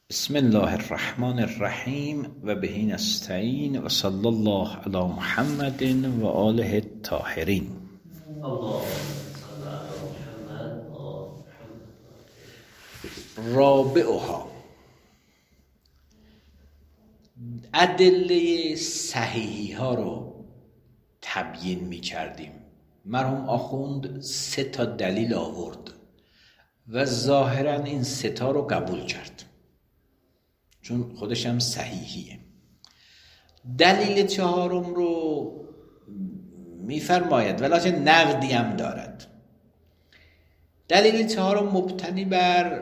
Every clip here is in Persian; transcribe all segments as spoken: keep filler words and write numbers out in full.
بسم الله الرحمن الرحیم و به نستعین و صلی الله علی محمد و آله الطاهرین. رابعها، ادله صحیحی ها رو تبیین می کردیم. مرحوم آخوند سه تا دلیل آورد و ظاهرا این سه تا رو قبول کرد چون خودش هم صحیحیه. دلیل چهارم رو میفرماید ولی نقدی هم دارد. دلیل چهارم مبتنی بر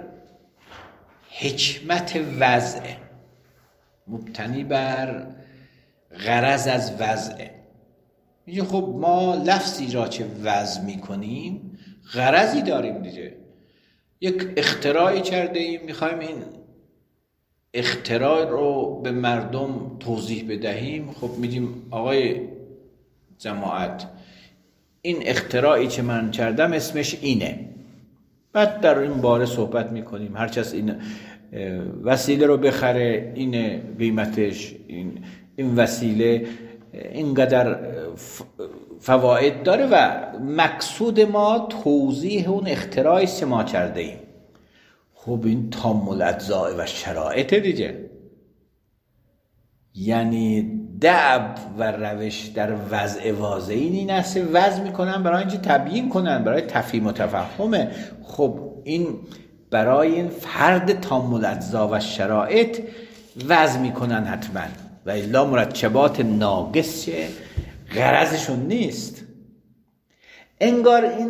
حکمت وضعه، مبتنی بر غرض از وضعه. میگه خب ما لفظی را چه وضع میکنیم غرضی داریم دیگه، یک اختراعی کرده ایم، میخوایم این اختراع رو به مردم توضیح بدهیم. خب میگیم آقای جماعت این اختراعی که من کردم اسمش اینه، بعد در این باره صحبت میکنیم. هر کس این وسیله رو بخره اینه قیمتش، این این وسیله اینقدر فواید داره و مقصود ما توضیح اون اختراعی که ما کرده ایم. خب این تام الاجزاء و شرایط دیگه، یعنی دعب و روش در وضع واضحی این است وضع میکنن برای اینکه تبیین کنن، برای تفهیم و تفهمه. خب این برای این فرد تام الاجزاء و شرایط وضع میکنن حتما، و الا مرکبات ناقص چه غرضشون نیست. انگار این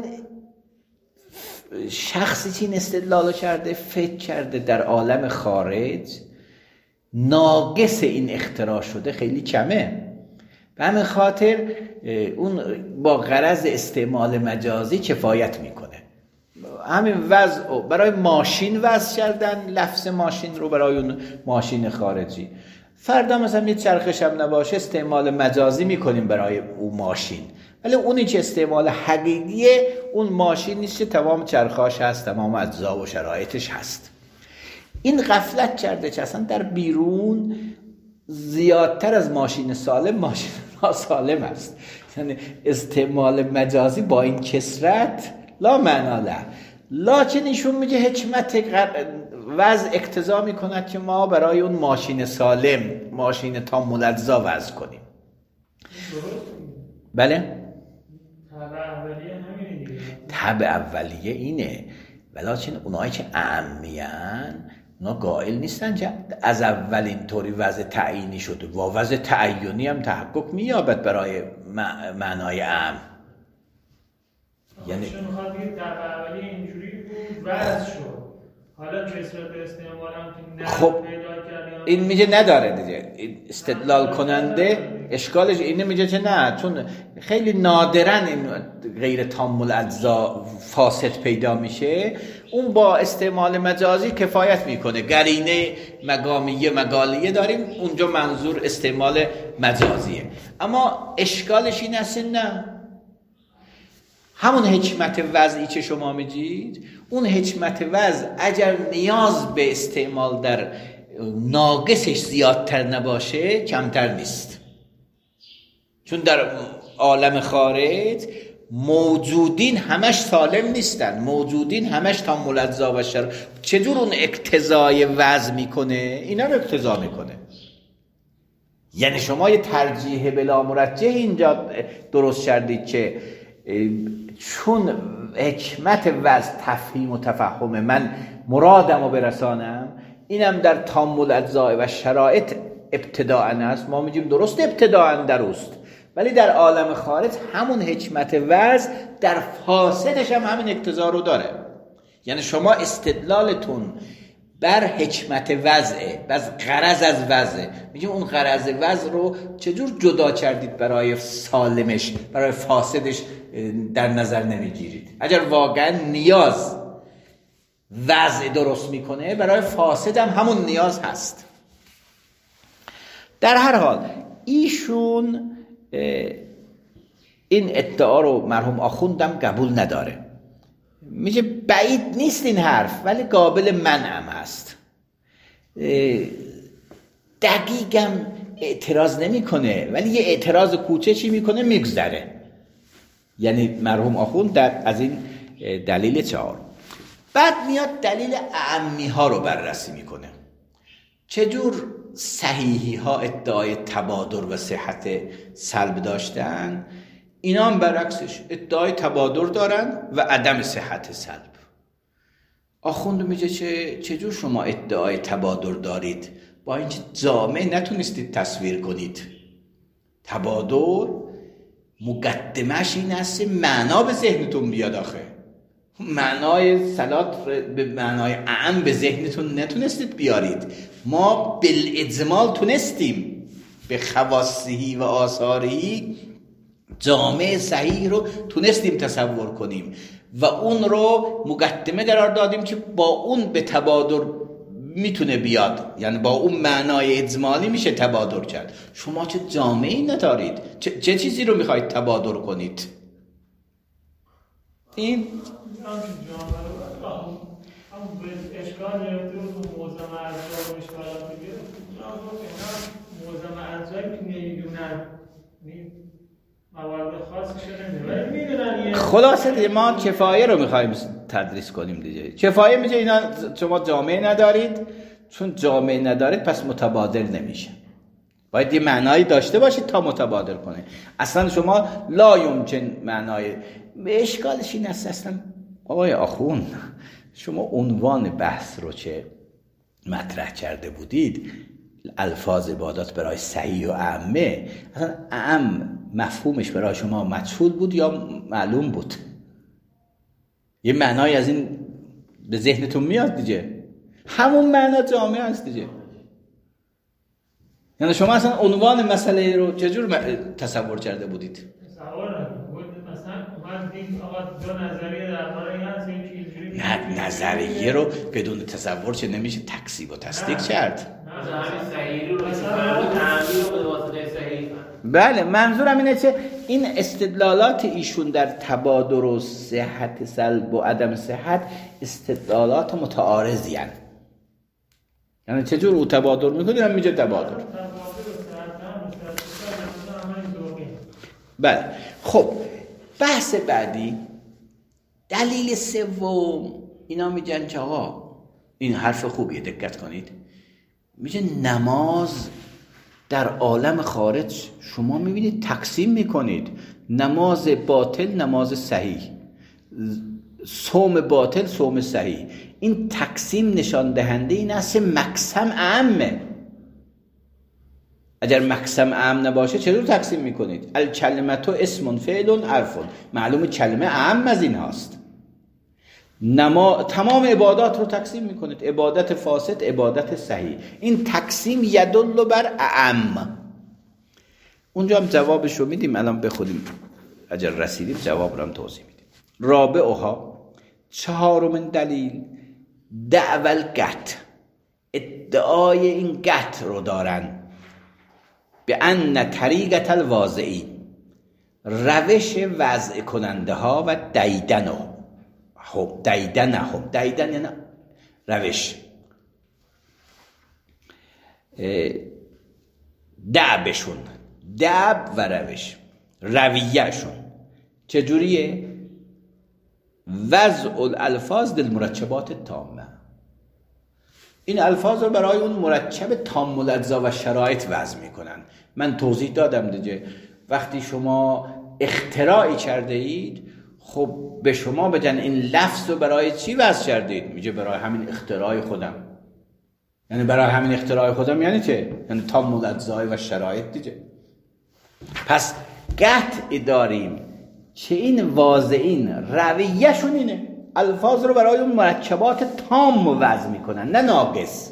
شخصی که این استدلال کرده فکر کرده در عالم خارج ناقص این اختراع شده خیلی کمه، به همین خاطر اون با غرض استعمال مجازی کفایت میکنه. همین وضع برای ماشین وضع کردن، لفظ ماشین رو برای اون ماشین خارجی. فردا مثلا یه چرخش هم نباشه استعمال مجازی میکنیم برای اون ماشین، ولی اونی که استعمال حقیقیه اون ماشین نیست که تمام چرخاش هست، تمام اجزا و شرایطش هست. این غفلت کرده که اصلا در بیرون زیادتر از ماشین سالم ماشین ناسالم است. یعنی استعمال مجازی با این کثرت لا معنا له، لکن ایشون میگه حکمت وضع اقتضا میکند که ما برای اون ماشین سالم، ماشین تام الاجزا وضع کنیم. بله؟ طبع اولیه همینه دیگه. طبع اولیه اینه، ولیکن اونایی که اعمیان اونا قائل نیستن که از اول اینطوری وضع تعیینی شده و وضع تعیینی هم تحقق مییابد برای معنای اعم. یعنی چون میخواد بگید طبع اولیه اینجوری بود وضع شد، حالا کسرت استعمال هم که نه خب پیدا کردیم این میگه نداره دیگه. استدلال کننده اشکالش اینه، میگه که نه، چون خیلی نادرن این غیر تام الاجزا فاسد پیدا میشه، اون با استعمال مجازی کفایت میکنه. قرینه مقامیه مقالیه داریم، اونجا منظور استعمال مجازیه. اما اشکالش این است نه، همون حکمت وضعی که شما میگید، اون حکمت وضع اگر نیاز به استعمال در ناقصش زیادتر نباشه کمتر نیست. چون در عالم خارج موجودین همش سالم نیستن، موجودین همش تام الاجزا و شر. چجور اون اقتضای وضع میکنه؟ اینا رو اقتضا میکنه. یعنی شما یه ترجیح بلا مرجح اینجا درست کردید که چون حکمت وضع تفهیم و تفهم من مرادم رو برسانم، اینم در تام الاجزاء و شرایط ابتداءً است. ما میگیم درست ابتداءً درست، ولی در عالم خارج همون حکمت وضع در فاسدش هم همین اقتضا رو داره. یعنی شما استدلالتون بر حکمت وضعه، بس غرض از وضعه. میگیم اون غرض وضع رو چجور جدا کردید برای سالمش، برای فاسدش در نظر نمیگیرید؟ اگر واقعا نیاز وضع درست میکنه، برای فاسد هم همون نیاز هست. در هر حال ایشون این ادعا رو مرحوم آخوندم قبول نداره. میگه بعید نیست این حرف ولی قابل منع هم هست. دقیقاً اعتراض نمی کنه، ولی یه اعتراض کوچکی میکنه میگذره. یعنی مرحوم آخوند در از این دلیل چهار بعد میاد دلیل اعمی ها رو بررسی میکنه. چجور صحیحی ها ادعای تبادر و صحت سلب داشتن، اینا هم برعکسش ادعای تبادر دارن و عدم صحت سلب. آخوند میگه چه چجور شما ادعای تبادر دارید با اینکه جامع نتونستید تصویر کنید؟ تبادر مقدمش این است معنا به ذهنتون بیاد. آخه معنای صلات به معنای اعم به ذهنتون نتونستید بیارید. ما بالاجمال تونستیم به خواصی و آثاری جامع صحیح رو تونستیم تصور کنیم و اون رو مقدمه قرار دادیم که با اون به تبادر میتونه بیاد، یعنی با اون معنای اجمالی میشه تبادر کرد. شما چه جامعی ندارید؟ چه, چه چیزی رو میخواید تبادر کنید؟ این هم به اشکال گرفته بود و موضع مرزا و اشکالات دیگه موضع مرزایی که نمیدونن موارد خاصی شده نمیدونن میدونن. خلاصه دیگه ما کفایه رو میخواییم تدریس کنیم دیگه. کفایه میگه اینا شما جامعه ندارید، چون جامعه ندارید پس متبادر نمیشه. باید یه معنایی داشته باشید تا متبادر کنه. اصلا شما لا یمکن معنای به اشکالش این است. اصلا آقای آخوند شما عنوان بحث رو چه مطرح کرده بودید، الفاظ عبادات برای صحیح و اعمه، اصلا اعم مفهومش برای شما مجهول بود یا معلوم بود؟ یه معنای از این به ذهنتون میاد دیگه، همون معنا جامعه است دیگه. یعنی شما اصلا عنوان مسئله رو چجور تصور کرده بودید؟ تصور بود مثلا اومد دید آقا دو نظریه درباره این هست، یکی اینجوری نه نظریه رو بدون تصور چه نمیشه تکذیب و تصدیق کرد. مثلا همین صحیح رو تعبیر رو به واسطه صحیح. بله منظورم اینه که این استدلالات ایشون در تبادر و صحت سلب و عدم صحت استدلالات متعارضی هستند. یعنی چجور او تبادر میکنه هم میگه تبادر. بله خب بحث بعدی دلیل سوم، اینا میگن که آقا این حرف خوبیه دقت کنید، میگه نماز در عالم خارج شما میبینید تقسیم میکنید، نماز باطل نماز صحیح، صوم باطل صوم صحیح. این تقسیم نشان دهنده این است مقسم اعمه. اگر مقسم اعم نباشه چطور تقسیم میکنید؟ الکلمتو اسم فعل حرف، معلومه کلمه اعم از این هاست. نما... تمام عبادات رو تقسیم میکنید، عبادت فاسد عبادت صحیح. این تقسیم یدل بر اعم. اونجا هم جوابش رو میدیم، الان بخونیم اگر رسیدیم جواب رو هم توضیح میدیم. رابعها چهارمین دلیل دعوال قطع، ادعای این قطع رو دارن به ان طریقت الواضعی، روش وضع کننده ها و دیدن هم دیدن هم دیدن یعنی روش دعبشون، دعب و روش رویهشون چجوریه؟ وضع الالفاظ در مرکبات تامه. این الفاظ رو برای اون مرکب تام الاجزا و شرایط وضع میکنن. من توضیح دادم دیگه، وقتی شما اختراعی کرده اید خب به شما بگن این لفظ رو برای چی وضع کردید؟ میگه برای همین اختراع خودم. یعنی برای همین اختراع خودم یعنی چه؟ یعنی تام الاجزا و شرایط دیگه. پس قطع داریم که این واضعین رویهشون اینه، الفاظ رو برای اون مرکبات تام وضع میکنن نه ناقص.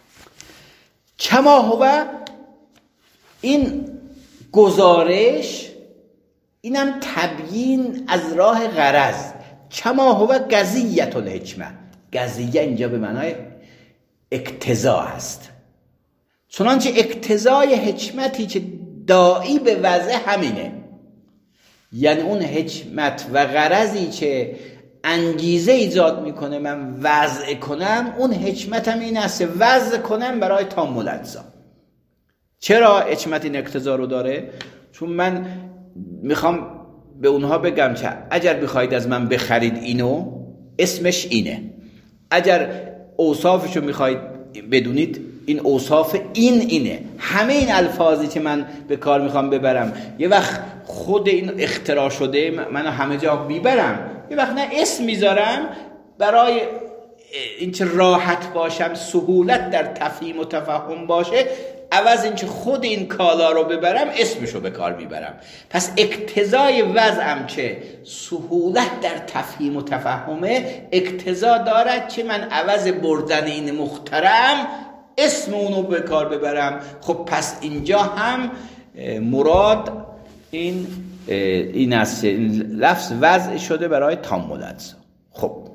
کما هو، این گزارش اینم تبیین از راه غرض. کما هو قضیت الحکمه، قضیه اینجا به معنای اقتضا هست، چنانچه اقتضای حکمتی که داعی به وضع همینه. یعنی اون حکمت و غرضی که انگیزه ایجاد میکنه من وضع کنم، اون حکمتم این است وضع کنم برای تام الاجزا. چرا حکمت این اقتضا رو داره؟ چون من میخوام به اونها بگم که اگر بخواید از من بخرید اینو، اسمش اینه. اگر اوصافشو میخواید بدونید، این اوصاف این اینه. همه این الفاظی که من به کار میخوام ببرم، یه وقت خود این اختراع شده منو همه جا میبرم، یه وقت نه اسم میذارم برای اینکه راحت باشم، سهولت در تفهیم و تفهم باشه، عوض اینکه خود این کالا رو ببرم اسمشو به کار میبرم. پس اقتضای وضعم که سهولت در تفهیم و تفهمه، اقتضا دارد که من عوض بردن این مخترم اسم اونو به کار ببرم. خب پس اینجا هم مراد این این است، لفظ وضع شده برای تام الاجزا. خب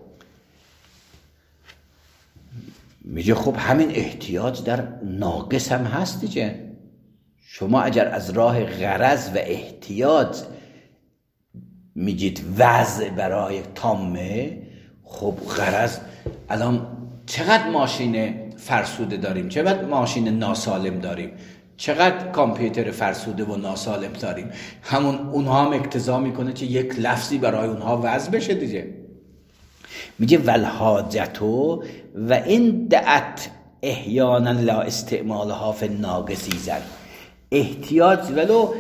میگه خب همین احتیاج در ناقص هم هست دیگه. شما اگر از راه غرض و احتیاج میگید وضع برای تامه، خب غرض الان چقدر ماشین فرسوده داریم، چقدر ماشین ناسالم داریم، چقدر کامپیوتر فرسوده و ناسالم داریم، همون اونها هم اقتضا میکنه که یک لفظی برای اونها وضع بشه دیگه. میگه والحاجتو و این دعت احیانا لا استعمالها فی الناقصی زن. احتیاج ولو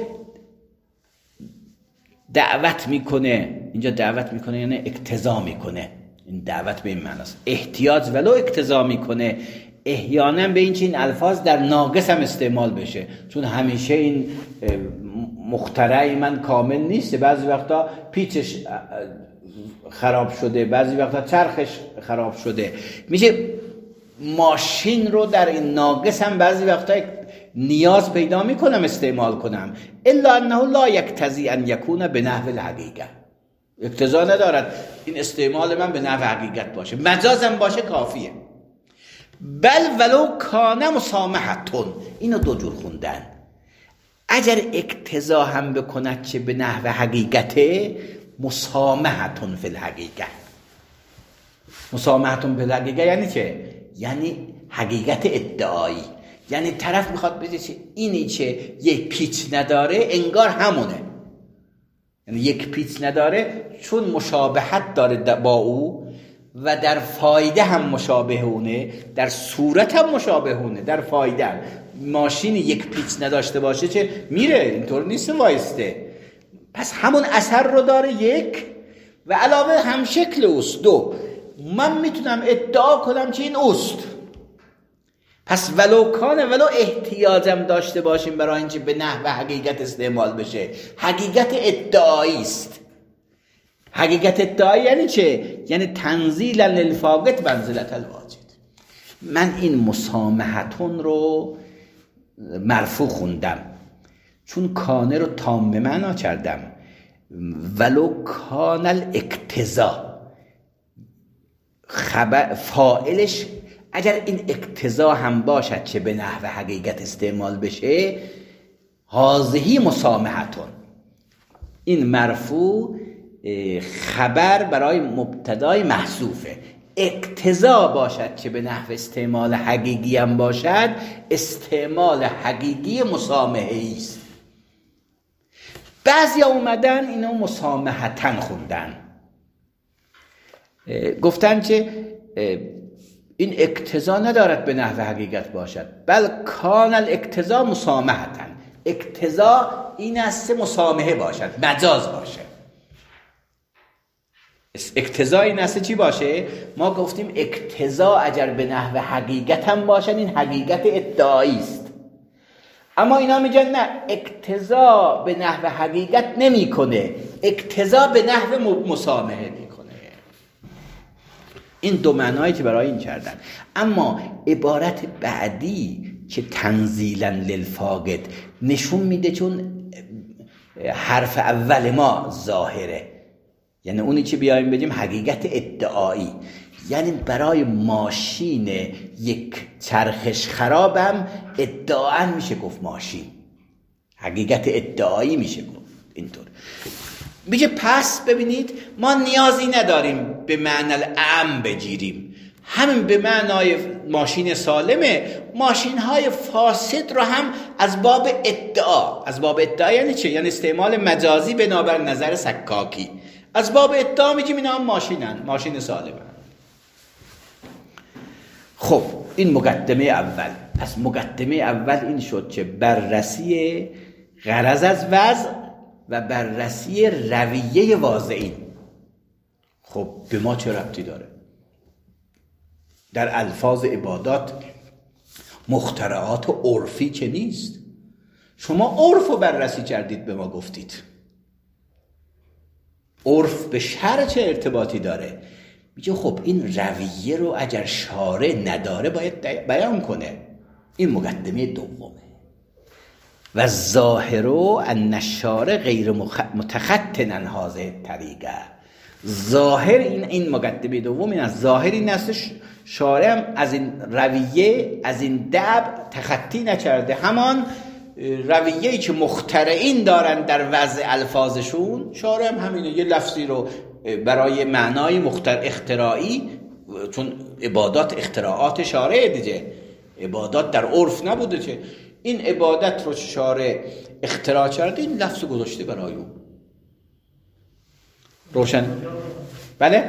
دعوت میکنه، اینجا دعوت میکنه یعنی اقتضا میکنه، این دعوت به این معناست. احتیاج ولو اقتضا میکنه احیانا به این که این الفاظ در ناقص هم استعمال بشه، چون همیشه این مخترع من کامل نیست، بعضی وقتا پیچش خراب شده، بعضی وقتا چرخش خراب شده. میشه ماشین رو در این ناقص هم بعضی وقتا نیاز پیدا میکنم استعمال کنم، الا انه لا یقتضی ان یکون به نحو الحقیقه. اقتضا ندارد این استعمال من به نحو حقیقت باشه، مجازم باشه کافیه. بل ولو کان مسامحتون، اینو دو جور خوندن. اگر اقتضا هم بکند که به نحو حقیقته، مسامحتون فی الحقیقه. مسامحتون فی الحقیقه یعنی چه؟ یعنی حقیقت ادعایی. یعنی طرف میخواد بگه که اینی که یک پیچ نداره انگار همونه، یعنی یک پیچ نداره چون مشابهت داره با او و در فایده هم مشابه اونه، در صورت هم مشابه اونه، در فایده هم. ماشین یک پیچ نداشته باشه چه میره، اینطور نیست وایسته، پس همون اثر رو داره یک، و علاوه هم شکل اوست. دو، من میتونم ادعا کنم که این اوست. پس ولو کانه، ولو احتیاجم داشته باشیم برای اینکه به نحو حقیقت استعمال بشه، حقیقت ادعایی است. حقیقت ادعایی یعنی چه؟ یعنی تنزیلا للفاقد منزلت الواجد. من این مسامحتون رو مرفوع خوندم چون کانه رو تام معنا کردم. ولو کان الاقتضا، خبر فاعلش اگر این اقتضا هم باشد که به نحو حقیقت استعمال بشه، هذه مسامحتون، این مرفوع خبر برای مبتدای محذوفه. اقتضا باشد که به نحو استعمال حقیقی هم باشد، استعمال حقیقی مسامحه است. بعضی اومدن اینو مسامحتن خوندن، گفتن که این اقتضا ندارد به نحو حقیقت باشد، بل کان الاقتضا مسامحتن. اقتضا این است مسامحه باشد، مجاز باشه. اقتضا این است چی باشه؟ ما گفتیم اقتضا اگر به نحو حقیقت هم باشد، این حقیقت ادعایی است. اما اینا میگن نه، اقتضا به نحو حقیقت نمی کنه، اقتضا به نحو مسامحه می کنه. این دو معنایی که برای این کردن. اما عبارت بعدی که تنزیلا للفاقد نشون میده چون حرف اول ما ظاهره، یعنی اونی که بیایم بگیم حقیقت ادعایی، یعنی برای ماشین یک چرخش خرابم ادعا میشه گفت ماشین، حقیقت ادعایی میشه گفت اینطور. میگه پس ببینید ما نیازی نداریم به معنی اعم بگیریم، همین به معنای ماشین سالمه. ماشین های فاسد رو هم از باب ادعا، از باب ادعا یعنی چه؟ یعنی استعمال مجازی بنابر نظر سکاکی، از باب ادعا میگیم اینا هم ماشینن، ماشین سالمه. خب این مقدمه اول. پس مقدمه اول این شد که بررسی غرض از وضع و بررسی رویه واضعین. خب به ما چه ربطی داره؟ در الفاظ عبادات مخترعات و عرفی که نیست. شما عرف رو بررسی کردید، به ما گفتید عرف به شرع چه ارتباطی داره؟ میگه خب این رویه رو اگر شارع نداره باید بیان کنه. این مقدمه دومه. و ظاهرو ان الشارع غیر متخطن عن هذه الطریقه. ظاهر این این مقدمه دوم این از ظاهر این است شارع هم از این رویه، از این دب تخطی نکرده. همان رویه‌ای که مخترعین دارن در وضع الفاظشون، شارع هم همینه، یه لفظی رو برای معنای مختر اختراعی، چون عبادات اختراعات شارع دیگه، عبادات در عرف نبوده که این عبادت رو شارع اختراع کرده، این لفظ گذاشته برای اون. روشن؟ بله؟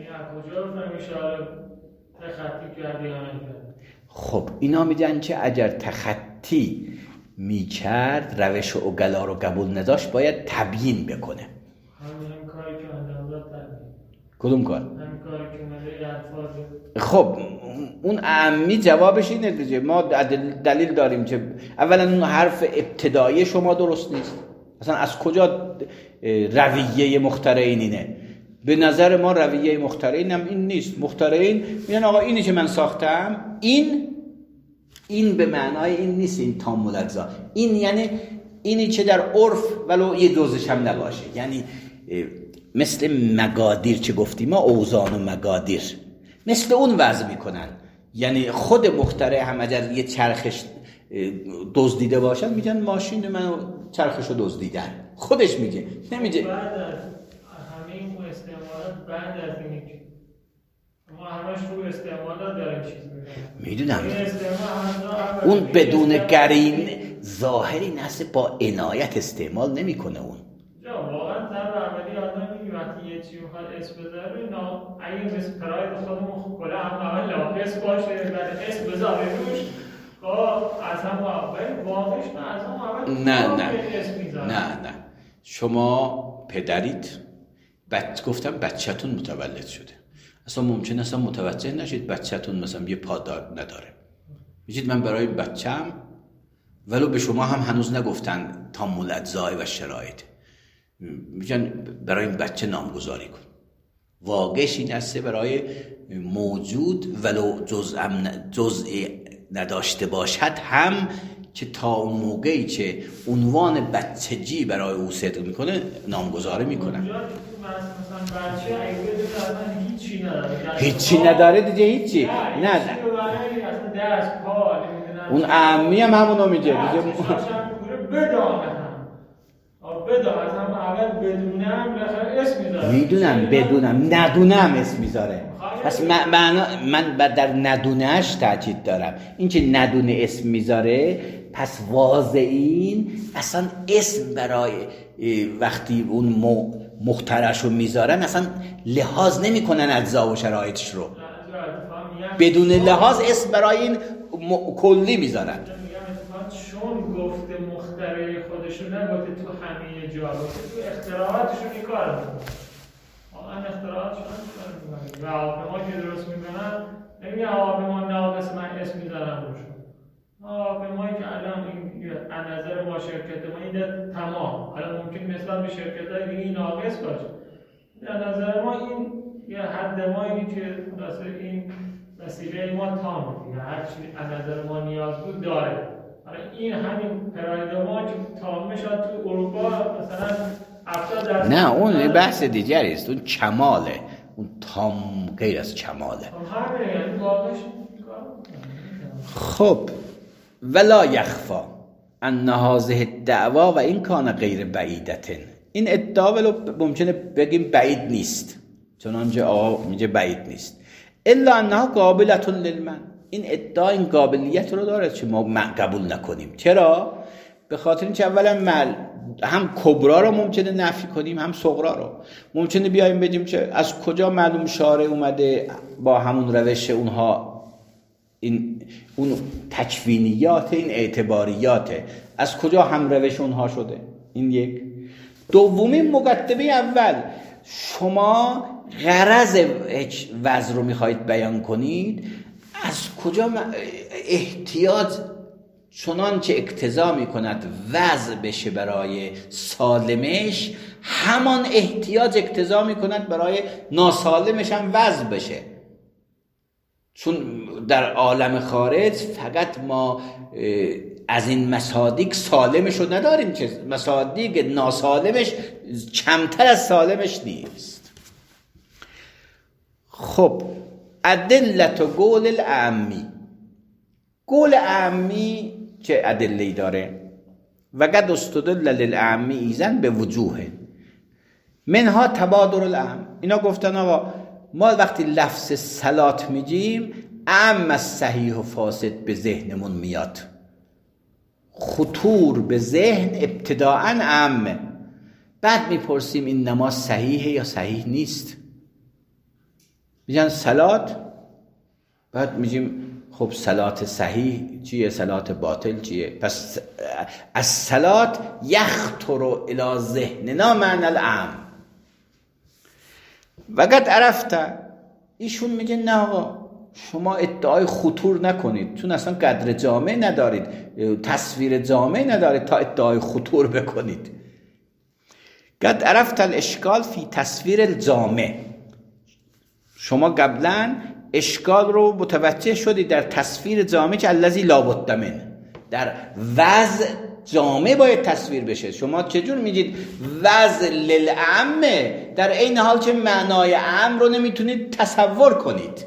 خب اینا میگن که اگر تخطی میکرد، روش اوگلا رو قبول نداشت، باید تبیین بکنه. همین کاری که انجام داد تبیین. کدوم کار؟ همین کاری که اومده الفاظ. خب اون اعمی جوابش اینه دیگه. ما دلیل داریم که اولا اون حرف ابتدایی شما درست نیست. اصلا از کجا رویه مخترعین اینه؟ به نظر ما رویه مخترعین هم این نیست. مخترعین میگن آقا اینی که من ساختم، این این به معنای این نیست، این تامل اجزا، این یعنی اینی که در عرف ولو یه دوزش هم نباشه، یعنی مثل مقادیر که گفتیم ما، اوزان و مقادیر مثل اون وضع میکنن. یعنی خود مخترع هم اگر یه چرخش دزدیده باشن میگن ماشین من چرخشو دزدیدن، خودش میگه، نمیگه. بعد از همه این استعمالات، بعد از این ما همش رو استعمالات داریم چیز میگن، میدونم اون بدون قرین ظاهری نسه با عنایت استعمال نمیکنه اون. یا واقعا در عملی آدمی وقتی یه چیزی میخواد اسم بذاره، اینا اگه مثل پراید خودمون خوب کلا هم اول لاپس باشه بعد اسم بذاره روش، از هم اول واقعش نه، از هم اول نه نه نه نه شما پدرید، بچه گفتم بچه‌تون متولد شده، اصلا ممکنه اصلا متوجه نشید بچه‌تون مثلا یه پادار نداره، میگید من برای بچه‌م، ولو به شما هم هنوز نگفتن تامل اجزای و شرایط، میگن برای این بچه نامگذاری کن. واقعش این است برای موجود ولو جزء جزء نداشته باشد هم که تا اون موقعی که عنوان بچگی برای او صدق میکنه نامگذاری میکنن. مثلا بچه اگه هیچی نداره، هیچی نداره دیگه، هیچی نه نه دست پا اون اعمی هم همونو میگه دیگه بدانه هم بدانه از هم اول بدونم اسم میذاره، میدونم بدونم ندونم اسم میذاره. پس من من در ندونهش تاکید دارم، این که ندونه اسم میذاره، پس واضعین اصلا اسم برای وقتی اون مخترعش رو میذارن اصلا لحاظ نمیکنن اجزا و شرایطش رو، بدون لحاظ اسم برای این م... کلی میذارن. چون گفته مخترع خودشو نگفته تو همه جا، گفته تو اختراعاتشون این کار میکنن، واقعا اختراعاتشون میکنن و هواپیما که درست میکنن نمیگه هواپیما ناقص من اسم میذارم روشون، هواپیمایی که الان این از نظر ما شرکت ما این تمام، الان ممکن نسبت به شرکت‌های دیگه این ناقص باشه، از نظر ما این یه حد ما اینی که خلاصه این وسیله ما تامه دیگه، هر چی از نظر ما نیاز بود داره. این همین پراید ما که تام شد تو اروپا مثلا هفتاد درصد، نه اون بحث دیگری است، اون کماله، اون تام غیر از کماله. همه یعنی واقعش. خب ولا یخفا ان هذه الدعوا و این کان غیر بعیدتن این ادعا ولو ممکنه بگیم بعید نیست، چنانچه آقا میگه بعید نیست. الا انها قابلة للمن، این ادعا این قابلیت رو داره که ما قبول نکنیم. چرا؟ به خاطر اینکه اولا مل هم کبرا رو ممکنه نفی کنیم هم صغرا رو. ممکنه بیایم بگیم که از کجا معلوم شارع اومده با همون روش اونها این اون تکوینیات، این اعتباریاته، از کجا هم روش اونها شده؟ این یک. دومین مقدمه اول، شما غرض وضع رو میخواید بیان کنید، از کجا احتیاج چنانچه اقتضا میکند وضع بشه برای سالمش، همان احتیاج اقتضا میکند برای ناسالمش هم وضع بشه. چون در عالم خارج فقط ما از این مصادیق سالمش رو نداریم که مصادیق ناسالمش کمتر از سالمش نیست. خب ادلت و قول الاعمی، قول اعمی چه ادله‌ای داره؟ و قد استدل للاعمی ایزن به وجوه منها تبادر الاعم. اینا گفتن آقا ما وقتی لفظ صلات میگیم اعم از صحیح و فاسد به ذهنمون میاد، خطور به ذهن ابتداعاً اعمه، بعد میپرسیم این نماز صحیحه یا صحیح نیست، میگن صلات، بعد میگیم خب صلات صحیح چیه، صلات باطل چیه؟ پس از صلات یخطر الی ذهننا معنی الاعم. وقت عرفت، ایشون میگه نه آقا شما ادعای خطور نکنید، چون اصلا قدر جامع ندارید، تصویر جامع ندارید تا ادعای خطور بکنید. قد عرفت الاشکال فی تصویر الجامع، شما قبلا اشکال رو متوجه شدید در تصویر جامع که الذی لا بد من، در وضع جامع باید تصویر بشه. شما چجور میگید وضع للعم در این حال که معنای عام رو نمیتونید تصور کنید؟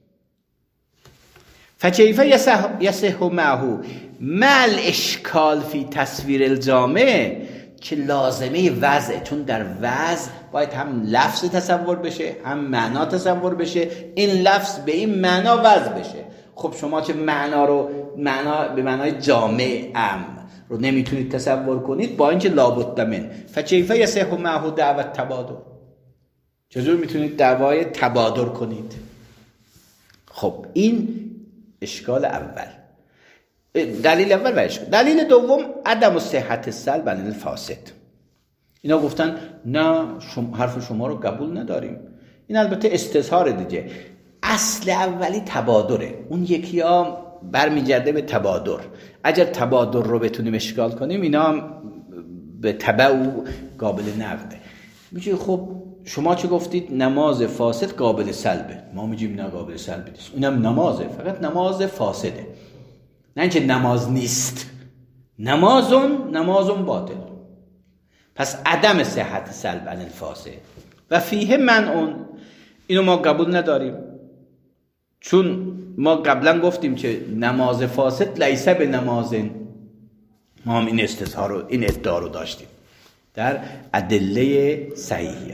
فکیف یصح معه مع الاشکال فی تصویر الجامع، که لازمه وضع، چون در وضع باید هم لفظ تصور بشه هم معنا تصور بشه، این لفظ به این معنا وضع بشه. خب شما که معنا رو معنا به معنای جامع عام رو نمیتونید تصور کنید، با اینکه لابد من، فکیف یصح معه دعوی تبادر، چجور میتونید دعوای تبادر کنید؟ خب این اشکال اول، دلیل اول و اشکال. دلیل دوم عدم صحت سلب عن الفاسد. اینا گفتن نه شما حرف شما رو قبول نداریم. این البته استظهار دیگه. اصل اولی تبادره، اون یکی ها برمیگرده به تبادر. اگر تبادر رو بتونیم اشکال کنیم اینا هم به تبع و قابل نقده. میگه خب شما چه گفتید نماز فاسد قابل سلبه، ما میگیم نه قابل سلب نیست، اونم نمازه، فقط نماز فاسده، نه اینکه نماز نیست، نمازون نمازون باطل. پس عدم صحت سلب عن الفاسد و فیه منعون، اینو ما قبول نداریم، چون ما قبلا گفتیم که نماز فاسد لیس به نمازن، ما هم این استظهار رو این ادعا رو داشتیم در ادله صحیحه.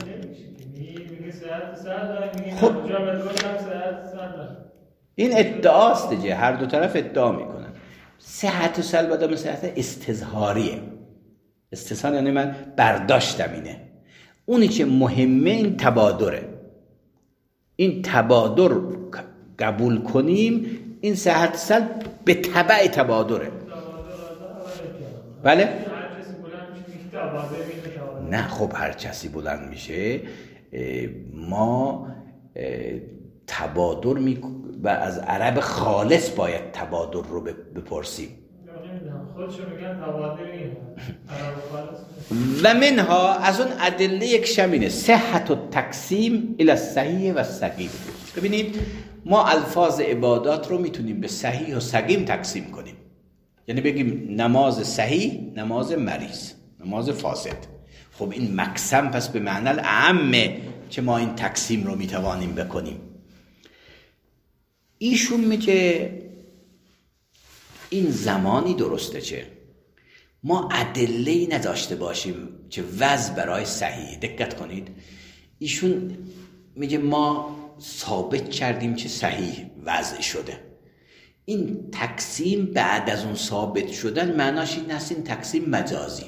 خب این ادعاست دیگه، هر دو طرف ادعا میکنن. صحت و سلب عدم صحت استظهاریه. استظهار یعنی من برداشتم اینه، اونی که مهمه این تبادره. این تبادر قبول کنیم، این صحت سلب به تبع تبادره. بله؟ نه خب هر کسی بلند میشه، ما تبادر می و از عرب خالص باید تبادر رو بپرسیم. خودشون میگن تبادر این و منها از اون ادله یک شمینه صحت و تقسیم الی الصحیح و سقیم. ببینید ما الفاظ عبادات رو میتونیم به صحیح و سقیم تقسیم کنیم، یعنی بگیم نماز صحیح، نماز مریض، نماز فاسد. خب این مقسم پس به معنی العامه که ما این تقسیم رو میتوانیم بکنیم. ایشون میگه این زمانی درسته چه ما ادله‌ای نداشته باشیم که وضع برای صحیح. دقت کنید، ایشون میگه ما ثابت کردیم که صحیح وضع شده. این تقسیم بعد از اون ثابت شدن معناش این است این تقسیم مجازی.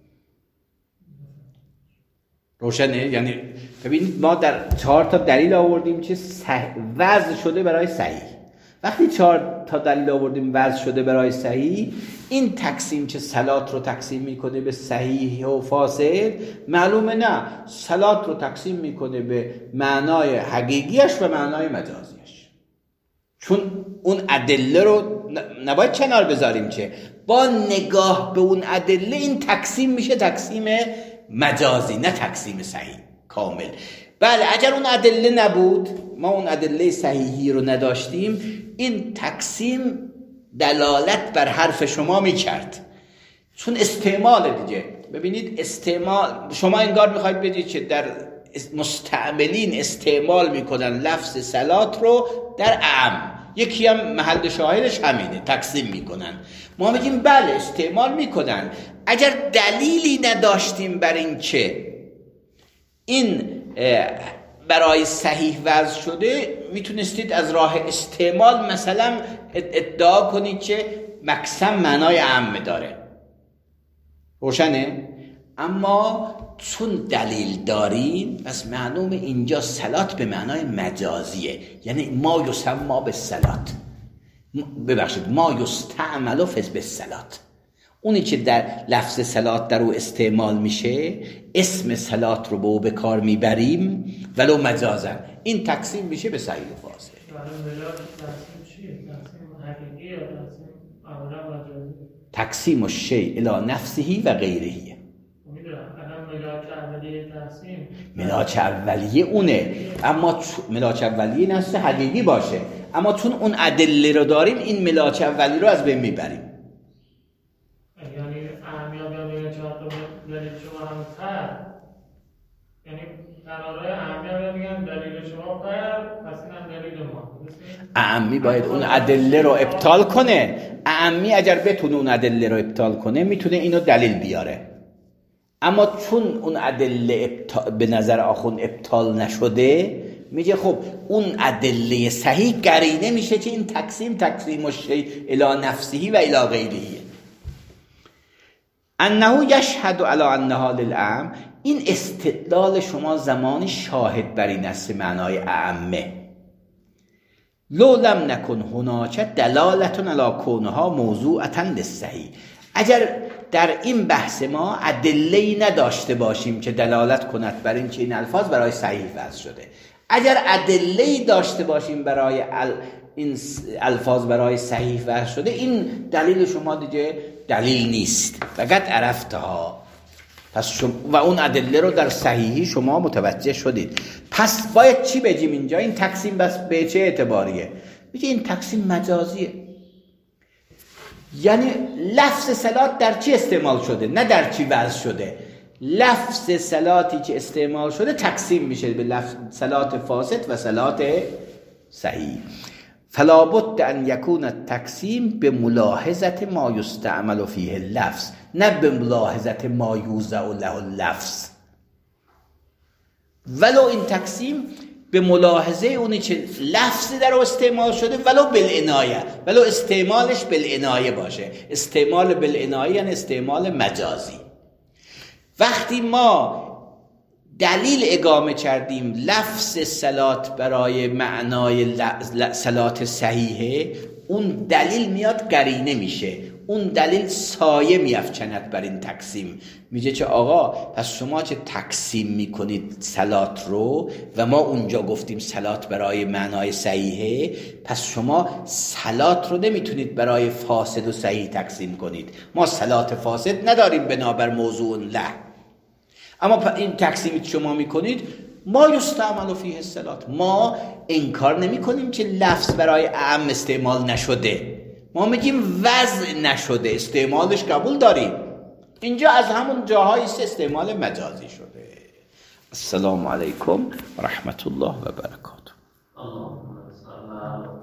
روشنه؟ یعنی ببینید ما در چهار تا دلیل آوردیم که صح... وضع شده برای صحیح. وقتی چهار تا دلیل آوردیم وضع شده برای صحیح، این تقسیم که صلات رو تقسیم میکنه به صحیح و فاسد، معلومه نه صلات رو تقسیم میکنه به معنای حقیقیش و معنای مجازیش. چون اون ادله رو نباید کنار بذاریم که با نگاه به اون ادله این تقسیم میشه تقسیم مجازی، نه تقسیم صحیح کامل. بله اگر اون ادله نبود، ما اون ادله صحیحی رو نداشتیم، این تقسیم دلالت بر حرف شما میکرد. چون استعمال دیگه، ببینید استعمال، شما انگار میخواید بگید که در مستعملین استعمال میکنن لفظ صلات رو در اعم، یکی هم محل شاهدش همینه، تقسیم میکنن. ما میگیم بله استعمال میکنن. اگر دلیلی نداشتیم بر این که این برای صحیح وضع شده، میتونستید از راه استعمال مثلا ادعا کنید که مقسم معنای عام داره. روشنه؟ اما چون دلیل داریم پس معلوم اینجا صلات به معنای مجازیه، یعنی ما یسمى بالصلات، ببخشید ما یستعمل فی بالصلات، اونی که در لفظ صلات در او استعمال میشه، اسم صلات رو به او به کار میبریم ولو مجازن، این تقسیم میشه به صحیح و فاسد. تقسیم الشیء الی نفسه و غیره. ملاک اولیه اونه، اما ملاک اولیه نفس حقیقی باشه، اما چون اون ادله رو داریم این ملاک اولی رو از بین میبریم. یعنی اهمیت میگه چهار تا دلیل شما هم تر، یعنی قرارای اهمیت میگن دلیل شما پر، پس این هم دلیل ما. اعمی باید اون ادله رو ابطال کنه. اعمی اگر بتونه اون ادله رو ابطال کنه میتونه اینو دلیل بیاره، اما چون اون ادله به نظر آخون ابطال نشده، میگه خب اون ادله صحیح قرینه میشه که این تقسیم تقسیم الشیء الی نفسه و الی غیره. انه یشهد علی انها للعام، این استدلال شما زمانی شاهد بر این است معنای اعمه. لو لم نکن هناک دلالت علی کونها موضوعة للصحیح، اگر در این بحث ما ادله‌ای نداشته باشیم که دلالت کند بر این که این الفاظ برای صحیح وضع شده، اگر ادله‌ای داشته باشیم برای ال... این الفاظ برای صحیح وضع شده، این دلیل شما دیگه دلیل نیست. فقط عرفتها، پس شما و اون ادله رو در صحیحی شما متوجه شدید. پس باید چی بگیم اینجا؟ این تقسیم بس به چه اعتباریه؟ بگه این تقسیم مجازیه، یعنی لفظ صلات در چی استعمال شده نه در چی وضع شده. لفظ صلاتی که استعمال شده تقسیم میشه به لفظ صلات فاسد و صلات صحیح. فلا بد ان یکون التقسیم به ملاحظت ما یستعمل فیه اللفظ، نه به ملاحظت ما یوزع له اللفظ. ولو این تقسیم به ملاحظه اونی که لفظی در استعمال شده، ولو بالعنایه، ولو استعمالش بالعنایه باشه. استعمال بالعنایه یعنی استعمال مجازی. وقتی ما دلیل اقامه کردیم لفظ صلات برای معنای صلات صحیحه، اون دلیل میاد قرینه میشه، اون دلیل سایه میافکند بر این تقسیم. میگه که آقا پس شما که تقسیم میکنید صلات رو و ما اونجا گفتیم صلات برای معنای صحیحه، پس شما صلات رو نمیتونید برای فاسد و صحیح تقسیم کنید. ما صلات فاسد نداریم بنابر موضوع له، اما این تقسیمی که شما میکنید ما یستعمل فیه الصلات، ما انکار نمی کنیم که لفظ برای اعم استعمال نشده، ما میگیم وضع نشده، استعمالش قبول داریم. اینجا از همون جاهایی استعمال مجازی شده. السلام علیکم و رحمت الله و برکاته.